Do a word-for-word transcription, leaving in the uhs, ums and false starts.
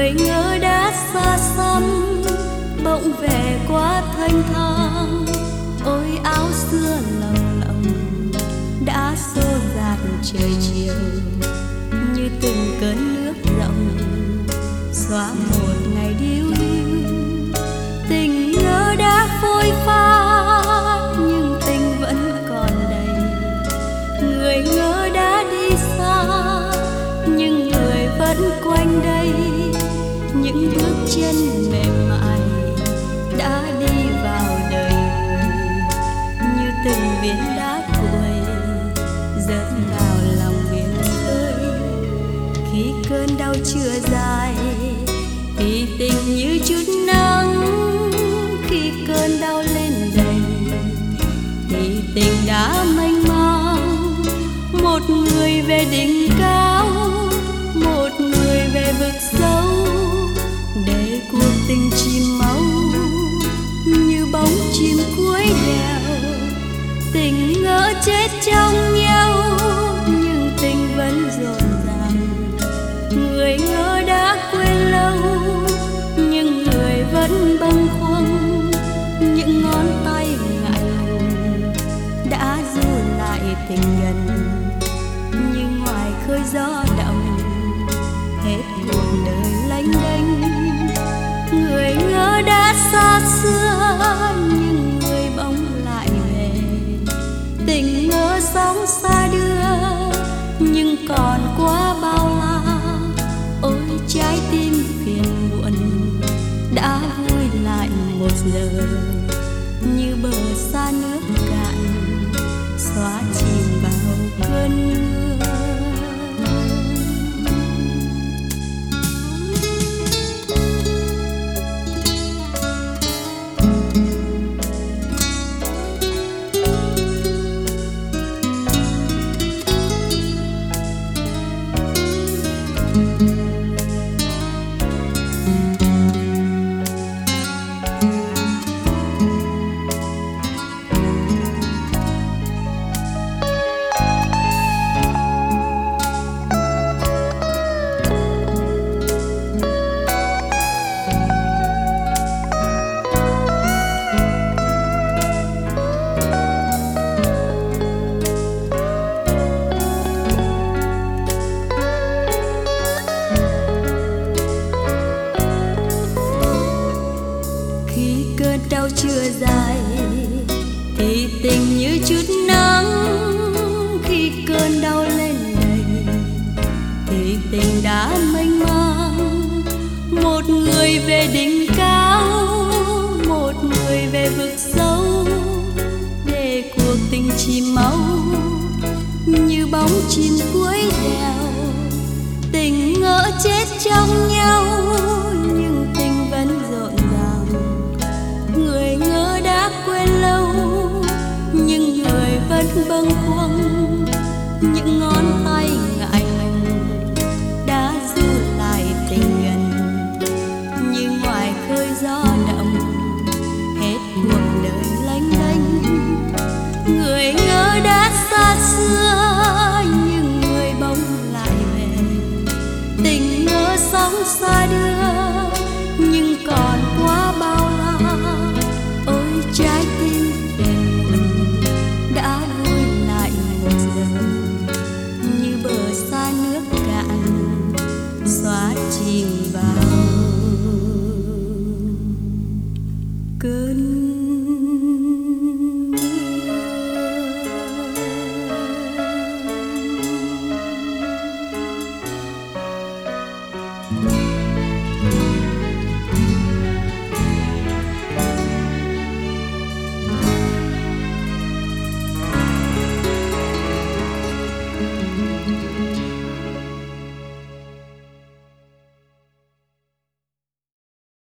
người ngỡ đã xa xăm bỗng về quá thanh thang. Ôi áo xưa lồng lộng đã xô dạt trời chiều, như từng cơn nước rộng xóa một ngày điêu hiu. Tình ngỡ đã phôi pha nhưng tình vẫn còn đầy. Người ngỡ đã đi xa nhưng người vẫn quanh đây. Những bước chân mềm mại đã đi vào đời người, như từng viên đá cuội rớt vào lòng biển khơi. Khi cơn đau chưa dài thì tình như chút nắng, khi cơn đau lên đầy thì tình đã mênh mang. Một người về đỉnh cao, một người về vực sâu, để cuộc tình chìm máu như bóng chim cuối đèo. Tình ngỡ chết trong nhau nhưng tình vẫn rộn ràng. Người ngỡ đã quên lâu nhưng người vẫn bâng khuâng. Những ngón tay ngại ngùng đã giữ lại tình gần, như ngoài khơi gió động hết cuộc đời lênh đênh. Người ngỡ đã xa xưa nhưng người bỗng lại về. Tình ngỡ sóng xa đưa nhưng còn quá bao la. Ôi trái tim phiền muộn đã vui lại một giờ, như bờ xa nước cạn xóa chìm vào cơn mưa. Đau chưa dài thì tình như chút nắng, khi cơn đau lên đầy thì tình đã mênh mang. Một người về đỉnh cao, một người về vực sâu, để cuộc tình chìm máu như bóng chim cuối đèo. Tình ngỡ chết trong nhau nhưng tình vẫn rộn ràng. Người ngỡ đã quên lâu nhưng người vẫn bâng khuâng. Những ngón tay ngại ngùng đã giữ lại tình gần, như ngoài khơi gió động hết cuộc đời lênh đênh. Người ngỡ đã xa xưa nhưng người bỗng lại về. Tình ngỡ sóng xa đưa nhưng còn quá bao la. Trái tim phiền muộn đã vui lại một giờ, như bờ xa nước cạn xóa chìm vào cơn mưa.